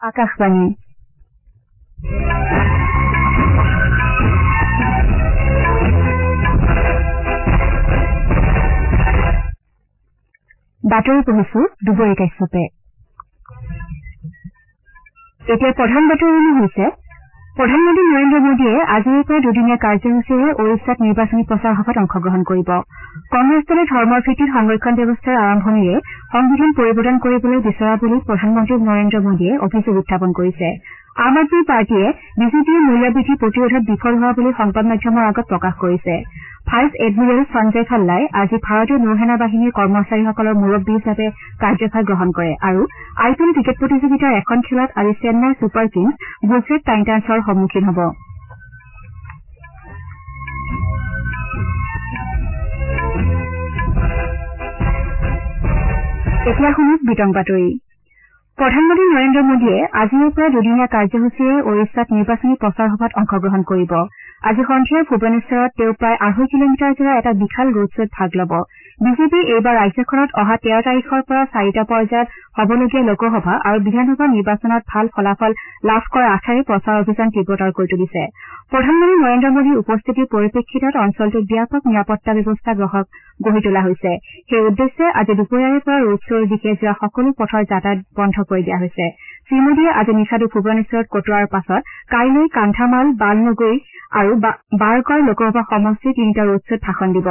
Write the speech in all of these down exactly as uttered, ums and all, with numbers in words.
আকাশবাণী বাতৰি পঢ়িছো দুবৰী কাশ্যপে। এতিয়া প্ৰধান বাতৰিসমূহ হৈছে প্ৰধানমন্ত্ৰী নৰেন্দ্ৰ মোদীয়ে আজিৰ পৰা দুদিনীয়া কাৰ্যসূচীৰে ওড়িশাত নিৰ্বাচনী প্ৰচাৰ সভাত অংশগ্ৰহণ কৰিব। কংগ্ৰেছ দলে ধৰ্মৰ ভিত্তিত সংৰক্ষণ ব্যৱস্থাৰ আৰম্ভণিৰে সংবিধান পৰিৱৰ্তন কৰিবলৈ বিচৰা বুলি প্ৰধানমন্ত্ৰী নৰেন্দ্ৰ মোদীয়ে অভিযোগ উত্থাপন কৰিছে। আম আদমী পাৰ্টীয়ে বিজেপিৰ মূল্যবৃদ্ধি প্ৰতিৰোধত বিফল হোৱা বুলি সংবাদ মাধ্যমৰ আগত প্ৰকাশ কৰিছে। ভাইচ এডমিৰেল সঞ্জয় ভাল্লাই আজি ভাৰতীয় নৌসেনা বাহিনীৰ কৰ্মচাৰীসকলৰ মুৰব্বী হিচাপে কাৰ্যভাৰ গ্ৰহণ কৰে আৰু আই পি এল ক্ৰিকেট প্ৰতিযোগিতাৰ এখন খেলত আজি চেন্নাই ছুপাৰ কিংছ গুজৰাট টাইটান্ছৰ সন্মুখীন হ'ব। এতিয়া শুনক বিতং বাতৰি। প্ৰধানমন্ত্ৰী নৰেন্দ্ৰ মোদীয়ে আজিৰ পৰা দুদিনীয়া কাৰ্যসূচীৰে ওড়িশাত নিৰ্বাচনী প্ৰচাৰ সভাত অংশগ্ৰহণ কৰিব। আজি সন্ধিয়া ভুৱনেশ্বৰত তেওঁ প্ৰায় আঢ়ৈ কিলোমিটাৰজোৰা এটা বিশাল ৰোড শ্বত ভাগ ল'ব। বিজেপিয়ে এইবাৰ ৰাজ্যখনত অহা তেৰ তাৰিখৰ পৰা চাৰিটা পৰ্যায়ত হ'বলগীয়া লোকসভা আৰু বিধানসভা নিৰ্বাচনত ভাল ফলাফল লাভ কৰাৰ আশাৰে প্ৰচাৰ অভিযান তীব্ৰতৰ কৰি তুলিছে। প্ৰধানমন্ত্ৰী নৰেন্দ্ৰ মোদীৰ উপস্থিতিৰ পৰিপ্ৰেক্ষিতত অঞ্চলটোত ব্যাপক নিৰাপত্তা ব্যৱস্থা গঢ়ি তোলা হৈছে। সেই উদ্দেশ্যে আজি দুপৰীয়াৰে পৰা ৰোড শ্ব'ৰ দিশে যোৱা সকলো পথৰ যাতায়াত বন্ধ কৰি দিয়া হৈছে। শ্ৰীমোদীয়ে আজি নিশাটো ভুৱনেশ্বৰত কটোৱাৰ পাছত কাইলৈ কান্ধামাল বালনগৰী আৰু বাৰগড় লোকসভা সমষ্টিৰ তিনিটা ৰোড শ্বত ভাষণ দিব।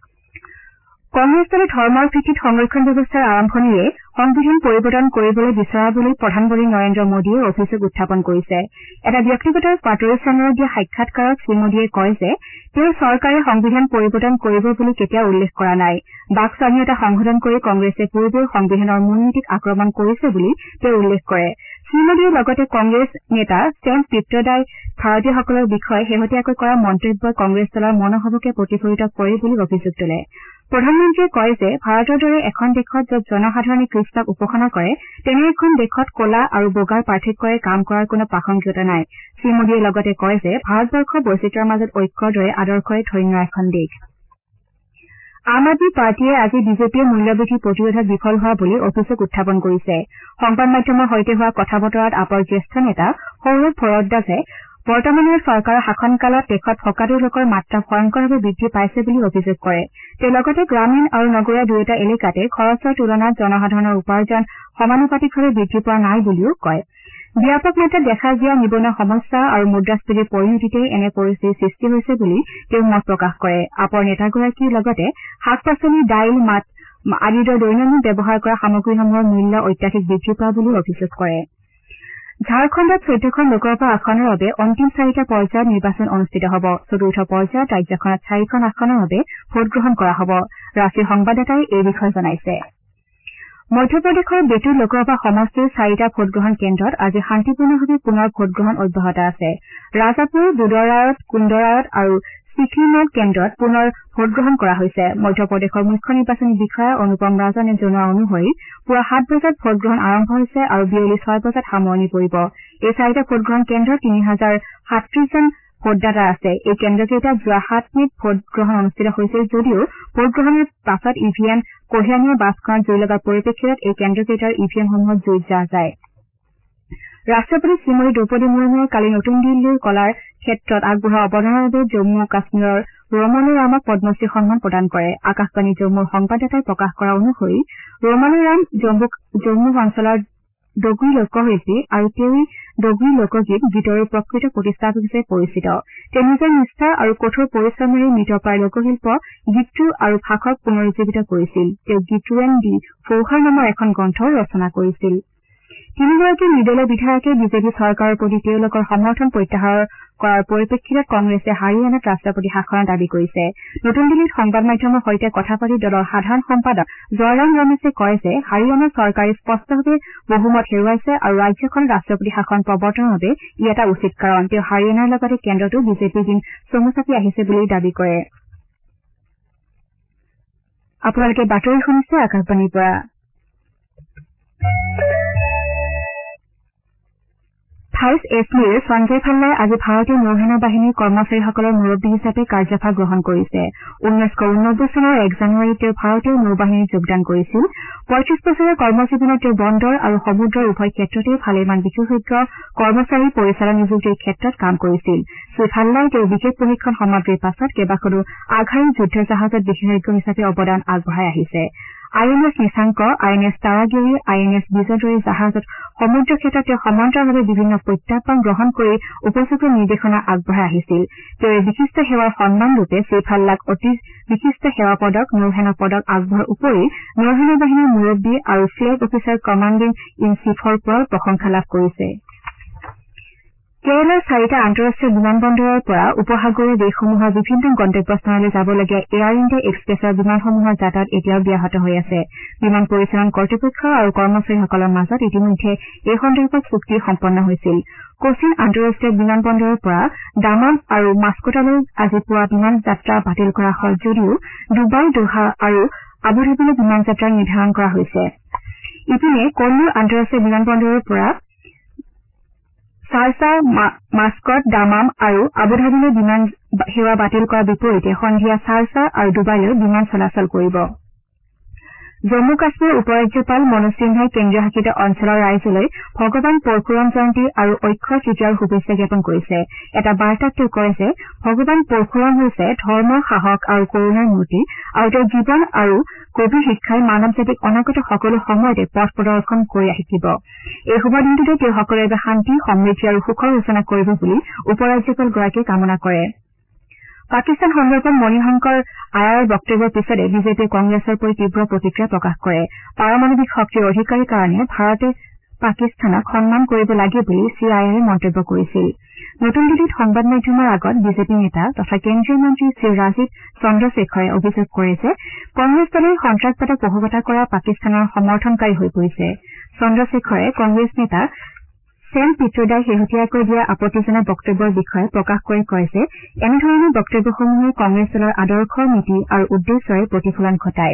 কংগ্ৰেছ দলে ধৰ্মৰ ভিত্তিত সংৰক্ষণ ব্যৱস্থাৰ আৰম্ভণিৰে সংবিধান পৰিৱৰ্তন কৰিবলৈ বিচৰা বুলি প্ৰধানমন্ত্ৰী নৰেন্দ্ৰ মোদীয়ে অভিযোগ উত্থাপন কৰিছে। এটা ব্যক্তিগত বাতৰি চেনেলত দিয়া সাক্ষাৎকাৰত শ্ৰীমোদীয়ে কয় যে তেওঁৰ চৰকাৰে সংবিধান পৰিৱৰ্তন কৰিব বুলি কেতিয়াও উল্লেখ কৰা নাই। বাক স্বাধীনতা সংশোধন কৰি কংগ্ৰেছে পূৰ্বেও সংবিধানৰ মূল নীতিক আক্ৰমণ কৰিছে বুলি তেওঁ উল্লেখ কৰে। শ্ৰীমোদীয়ে লগতে কংগ্ৰেছ নেতা ছেম পিত্ৰদাই ভাৰতীয়সকলৰ বিষয়ে শেহতীয়াকৈ কৰা মন্তব্যই কংগ্ৰেছ দলৰ মনোভাৱকে প্ৰতিফলিত কৰে বুলি অভিযোগ তোলে। প্ৰধানমন্ত্ৰীয়ে কয় যে ভাৰতৰ দৰে এখন দেশত য'ত জনসাধাৰণে কৃষ্ণক উপাসনা কৰে তেনে এখন দেশত ক'লা আৰু বগাৰ পাৰ্থক্যৰে কাম কৰাৰ কোনো প্ৰাসংগিকতা নাই। শ্ৰীমোদীয়ে লগতে কয় যে ভাৰতবৰ্ষ বৈচিত্ৰ্যৰ মাজত ঐক্যৰ দৰে আদৰ্শৰে ধন্য এখন দেশ। আম আদমী পাৰ্টীয়ে আজি বিজেপিৰ মূল্যবৃদ্ধি প্ৰতিৰোধত বিফল হোৱা বুলি অভিযোগ উত্থাপন কৰিছে। সংবাদ মাধ্যমৰ সৈতে হোৱা কথা বতৰাত আপৰ জ্যেষ্ঠ নেতা সৌৰভ ভৰদ্বাজে বৰ্তমানৰ চৰকাৰৰ শাসনকালত দেশত ফকাটে লোকৰ মাত্ৰা ভয়ংকৰভাৱে বৃদ্ধি পাইছে বুলি অভিযোগ কৰে। তেওঁ লগতে গ্ৰামীণ আৰু নগৰীয়া দুয়োটা এলেকাতে খৰচৰ তুলনাত জনসাধাৰণৰ উপাৰ্জন সমানুপাতিকভাৱে বৃদ্ধি পোৱা নাই বুলিও কয়। ব্যাপক মাত্ৰাত দেখা দিয়া নিবনুৱা সমস্যা আৰু মুদ্ৰাস্ফীতিৰ পৰিণতিতে এনে পৰিস্থিতিৰ সৃষ্টি হৈছে বুলি তেওঁ মত প্ৰকাশ কৰে। আপৰ নেতাগৰাকীৰ লগতে শাক পাচলি দাইল মাছ আদিৰ দৰে দৈনন্দিন ব্যৱহাৰ কৰা সামগ্ৰীসমূহৰ মূল্য অত্যাধিক বৃদ্ধি পোৱা বুলিও অভিযোগ কৰে। ঝাৰখণ্ডত চৈধ্যখন লোকসভা আসনৰ বাবে অন্তিম চাৰিটা পৰ্যায়ত নিৰ্বাচন অনুষ্ঠিত হ'ব। চতুৰ্থ পৰ্যায়ত ৰাজ্যখনত চাৰিখন আসনৰ বাবে ভোটগ্ৰহণ কৰা হ'ব। ৰাষ্ট্ৰীয় সংবাদদাতাই এই বিষয়ে জনাইছে। মধ্যপ্ৰদেশৰ বেতুৰ লোকসভা সমষ্টিৰ চাৰিটা ভোটগ্ৰহণ কেন্দ্ৰত আজি শান্তিপূৰ্ণভাৱে পুনৰ ভোটগ্ৰহণ অব্যাহত আছে। ৰাজাপুৰ বুদৰায়ত কুন্দৰায়ত আৰু চিখলিমল কেন্দ্ৰত পুনৰ ভোটগ্ৰহণ কৰা হৈছে। মধ্যপ্ৰদেশৰ মুখ্য নিৰ্বাচনী বিষয়া অনুপম ৰাজনে জনোৱা অনুসৰি পুৱা সাত বজাত ভোটগ্ৰহণ আৰম্ভ হৈছে আৰু বিয়লি ছয় বজাত সামৰণি পৰিব। এই চাৰিটা ভোটগ্ৰহণ কেন্দ্ৰত তিনি হাজাৰ সাতত্ৰিশজন ভোটদাতা আছে। এই কেন্দ্ৰকেইটাত যোৱা সাত মেত ভোটগ্ৰহণ অনুষ্ঠিত হৈছিল যদিও ভোটগ্ৰহণৰ পাছত ই ভি এম কঢ়িয়াই নিয়া বাছখনত জুই লগাৰ পৰিপ্ৰেক্ষিতত এই কেন্দ্ৰকেইটাৰ ই ভি এমসমূহত জুইত জ্বলা যায়। ৰাষ্ট্ৰপতি শ্ৰীমতী দ্ৰৌপদী মুৰ্মুৱে কালি নতুন দিল্লীৰ কলাৰ ক্ষেত্ৰত আগবঢ়োৱা অৱদানৰ বাবে জম্মু কাশ্মীৰৰ ৰোমানু ৰামক পদ্মশ্ৰী সন্মান প্ৰদান কৰে। আকাশবাণী জম্মুৰ সংবাদদাতাই প্ৰকাশ কৰা অনুসৰি ৰোমানু ৰাম জম্মু অঞ্চলৰ ডগৰী লোকশিল্পী আৰু তেওঁই ডগৰী লোকগীত গীতৰো প্ৰকৃত প্ৰতিষ্ঠাপক হিচাপে পৰিচিত। তেওঁ নিজৰ নিষ্ঠা আৰু কঠোৰ পৰিশ্ৰমেৰে মৃতপ্ৰায় লোকশিল্প গীতটো আৰু ভাষক পুনৰুজ্জীৱিত কৰিছিল। তেওঁ গীতৰুৱেন দি ফৌহাৰ নামৰ এখন গ্ৰন্থও ৰচনা কৰিছিল। তিনিগৰাকী নিৰ্দলীয় বিধায়কে বিজেপি চৰকাৰৰ প্ৰতি তেওঁলোকৰ সমৰ্থন প্ৰত্যাহাৰ কৰাৰ পৰিপ্ৰেক্ষিতত কংগ্ৰেছে হাৰিয়ানাত ৰাষ্ট্ৰপতি শাসনৰ দাবী কৰিছে। নতুন দিল্লীত সংবাদ মাধ্যমৰ সৈতে কথা পাতি দলৰ সাধাৰণ সম্পাদক জয়ৰাম ৰমেশে কয় যে হাৰিয়ানাৰ চৰকাৰে স্পষ্টভাৱে বহুমত হেৰুৱাইছে আৰু ৰাজ্যখনত ৰাষ্ট্ৰপতি শাসন প্ৰৱৰ্তনৰ বাবে ই এটা উচিত কাৰণ। তেওঁ হাৰিয়ানাৰ লগতে কেন্দ্ৰতো বিজেপিৰ দিন চমু চাপি আহিছে বুলি দাবী কৰে। আপোনালোকে বাতৰি শুনিছে আকাশবাণীৰ পৰা। ভাইচ এছমিৰ সঞ্জয় ভাল্লাই আজি ভাৰতীয় নৌসেনা বাহিনীৰ কৰ্মচাৰীসকলৰ মুৰব্বী হিচাপে কাৰ্যভাৰ গ্ৰহণ কৰিছে। ঊনৈছশ ঊননব্বৈ চনৰ এক জানুৱাৰীত তেওঁ ভাৰতীয় নৌবাহিনীত যোগদান কৰিছিল। পঁয়ত্ৰিশ বছৰীয়া কৰ্মজীৱনত তেওঁ বন্দৰ আৰু সমুদ্ৰৰ উভয় ক্ষেত্ৰতে ভালেমান বিশেষজ্ঞ কৰ্মচাৰী পৰিচালন নিযুক্তিৰ ক্ষেত্ৰত কাম কৰিছিল। শ্ৰীভাল্লাই তেওঁ বিশেষ প্ৰশিক্ষণ সমাপ্তিৰ পাছত কেইবাখনো আগশাৰীৰ যুদ্ধ জাহাজত বিশেষজ্ঞ হিচাপে অৱদান আগবঢ়াই আহিছে। I N S Nishank, I N S Taragiri, I N S Vijay দৰে জাহাজত সমুদ্ৰ ক্ষেত্ৰত তেওঁ সমান্তৰালভাৱে বিভিন্ন প্ৰত্যাহ্বান গ্ৰহণ কৰি উপযুক্ত নিৰ্দেশনা আগবঢ়াই আহিছিল। তেওঁ এই বিশিষ্ট সেৱাৰ সন্মানৰূপে শ্ৰীভাল্লাক অতি বিশিষ্ট সেৱা পদক, নৌসেনা পদক আগবঢ়োৱাৰ উপৰি নৌসেনা বাহিনীৰ মুৰব্বী আৰু ফ্লেগ অফিচাৰ কমাণ্ডিং ইন চীফৰ পৰাও প্ৰশংসা লাভ কৰিছে। কেৰালাৰ চাৰিটা আন্তঃৰাষ্ট্ৰীয় বিমান বন্দৰৰ পৰা উপসাগৰীয় দেশসমূহৰ বিভিন্ন গন্তব্যস্থানলৈ যাবলগীয়া এয়াৰ ইণ্ডিয়া এক্সপ্ৰেছৰ বিমানসমূহৰ যাতায়াত এতিয়াও ব্যাহত হৈ আছে। বিমান পৰিচালন কৰ্তৃপক্ষ আৰু কৰ্মচাৰীসকলৰ মাজত ইতিমধ্যে এই সন্দৰ্ভত চুক্তি সম্পন্ন হৈছিল। কোচিন আন্তঃৰাষ্ট্ৰীয় বিমান বন্দৰৰ পৰা দামাম আৰু মাস্কোটালৈ আজি পুৱা বিমান যাত্ৰা বাতিল কৰা হয় যদিও ডুবাই, দোহা আৰু আবুধাবিলৈ বিমান যাত্ৰা নিৰ্ধাৰণ কৰা হৈছে। ইপিনে কন্নুৰ আন্তঃৰাষ্ট্ৰীয় বিমান বন্দৰৰ পৰা চাৰ্চা, মাস্কট, দামাম আৰু আবুধাবিলৈ বিমান সেৱা বাতিল কৰাৰ বিপৰীতে সন্ধিয়া চাৰ্চা আৰু ডুবাইলৈ বিমান চলাচল কৰিব। জম্মু কাশ্মীৰৰ উপ ৰাজ্যপাল মনোজ সিনহাই কেন্দ্ৰীয় শাসিত অঞ্চলৰ ৰাইজলৈ ভগৱান পৰশুৰাম জয়ন্তী আৰু অক্ষয় তৃতীয়াৰ শুভেচ্ছা জ্ঞাপন কৰিছে। এটা বাৰ্তাত তেওঁ কয় যে ভগৱান পৰশুৰাম হৈছে ধৰ্ম, সাহস আৰু কৰুণাৰ মূৰ্তি আৰু তেওঁৰ জীৱন আৰু গভীৰ শিক্ষাই মানৱ জাতিক অনাগত সকলো সময়তে পথ প্ৰদৰ্শন কৰি থাকিব। এই শুভ দিনটোতে তেওঁ সকলোৰে বাবে শান্তি, সমৃদ্ধি আৰু সুখৰ সূচনা কৰিব বুলি উপ ৰাজ্যপালগৰাকীয়ে কামনা কৰে। পাকিস্তান সন্দৰ্ভত মণিশংকৰ আয়াৰৰ বক্তব্যৰ পিছতে বিজেপিয়ে কংগ্ৰেছৰ প্ৰতি তীব্ৰ প্ৰতিক্ৰিয়া প্ৰকাশ কৰে। পাৰমাণৱিক শক্তিৰ অধিকাৰীৰ কাৰণে ভাৰতে পাকিস্তানক সন্মান কৰিব লাগে বুলি চি আই আৰে মন্তব্য কৰিছিল। নতুন দিল্লীত সংবাদ মাধ্যমৰ আগত বিজেপি নেতা তথা কেন্দ্ৰীয় মন্ত্ৰী শ্ৰী ৰাজীৱ চন্দ্ৰশেখৰে অভিযোগ কৰে যে কংগ্ৰেছ দলে সন্ত্ৰাসবাদক পোষকতা কৰা পাকিস্তানৰ সমৰ্থনকাৰী হৈ পৰিছে। চন্দ্ৰশেখৰে কংগ্ৰেছ নেতা ছেম পিত্ৰোদাই শেহতীয়াকৈ দিয়া আপত্তিজনক বক্তব্যৰ বিষয়ে প্ৰকাশ কৰি কয় যে এনেধৰণৰ বক্তব্যসমূহে কংগ্ৰেছ দলৰ আদৰ্শ, নীতি আৰু উদ্দেশ্যৰে প্ৰতিফলন ঘটায়।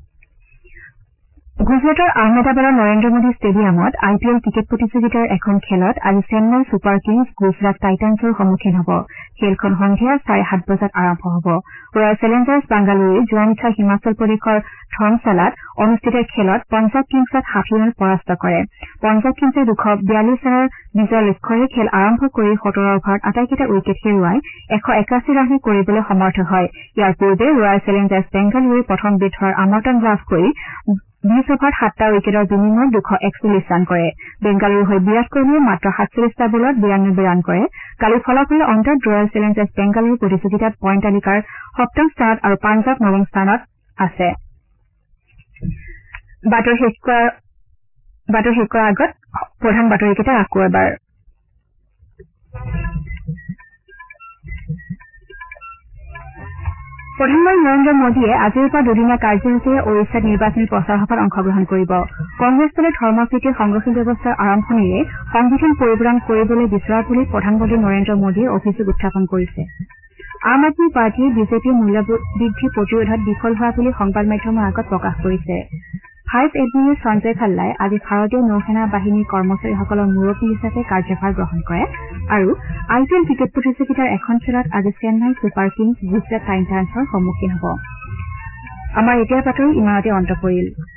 গুজৰাটৰ আহমেদাবাদৰ নৰেন্দ্ৰ মোদী ষ্টেডিয়ামত আই পি এল ক্ৰিকেট প্ৰতিযোগিতাৰ এখন খেলত আজি চেন্নাই ছুপাৰ কিংছ গুজৰাট টাইটান্ছৰ সন্মুখীন হ'ব। খেলখন সন্ধিয়া চাৰে সাত বজাত আৰম্ভ হ'ব। ৰয়েল চেলেঞ্জাৰ্ছ বাংগালুৰুৱে যোৱা নিশা হিমাচল প্ৰদেশৰ ধৰ্মশালাত অনুষ্ঠিত খেলত পঞ্জাৱ কিংছক ষাঠি ৰানত পৰাস্ত কৰে। পঞ্জাৱ কিংছে দুশ বিয়াল্লিছ ৰানৰ বিজয়ৰ লক্ষ্যৰে খেল আৰম্ভ কৰি সত্তৰ অভাৰত আটাইকেইটা উইকেট হেৰুৱাই এশ একাশী ৰানহে কৰিবলৈ সমৰ্থ হয়। ইয়াৰ পূৰ্বে ৰয়েল চেলেঞ্জাৰ্ছ বেংগালুৰুৱে প্ৰথম বেট ধৰাৰ আমন্ত্ৰণ লাভ কৰি বিশ অভাৰত সাতটা উইকেটৰ বিনিময়ত দুশ একচল্লিছ ৰান কৰে। বেংগালুৰুৰ হৈ বিৰাট কোহলীয়ে মাত্ৰ সাতচল্লিছটা বলত বিৰানব্বৈ ৰান কৰে। কালি ফলাফলৰ অন্তত ৰয়েল চেলেঞ্জাৰ্ছ বেংগালুৰু প্ৰতিযোগিতাত পইণ্ট তালিকাৰ সপ্তম স্থানত আৰু পাঞ্জাৱ নৱম স্থানত আছে। বাতৰি শেষ কৰাৰ আগত প্ৰধান বাতৰিকেইটা আকৌ এবাৰ। প্ৰধানমন্ত্ৰী নৰেন্দ্ৰ মোদীয়ে আজিৰ পৰা দুদিনীয়া কাৰ্যসূচীৰে ওড়িশাত নিৰ্বাচনী প্ৰচাৰ সভাত অংশগ্ৰহণ কৰিব। কংগ্ৰেছ দলে ধৰ্মভিত্তিক সংৰক্ষণ ব্যৱস্থাৰ আৰম্ভণিৰে সংবিধান পৰিৱৰ্তন কৰিবলৈ বিচৰা বুলি প্ৰধানমন্ত্ৰী নৰেন্দ্ৰ মোদীয়ে অভিযোগ উত্থাপন কৰিছে। আম আদমী পাৰ্টীয়ে বিজেপিৰ মূল্যবৃদ্ধি প্ৰতিৰোধত বিফল হোৱা বুলি সংবাদ মাধ্যমৰ আগত প্ৰকাশ কৰিছে। ভাইচ এডমিৰেল সঞ্জয় ভাল্লাই আজি ভাৰতীয় নৌসেনা বাহিনীৰ কৰ্মচাৰীসকলৰ মুৰব্বী হিচাপে কাৰ্যভাৰ গ্ৰহণ কৰে আৰু আই পি এল ক্ৰিকেট প্ৰতিযোগিতাৰ এখন খেলত আজি চেন্নাই ছুপাৰ কিংছ গুজৰাট টাইটান্ছৰ সন্মুখীন হ'ব। আমাৰ এতিয়াৰ বাতৰি ইমানতে অন্ত পৰিল।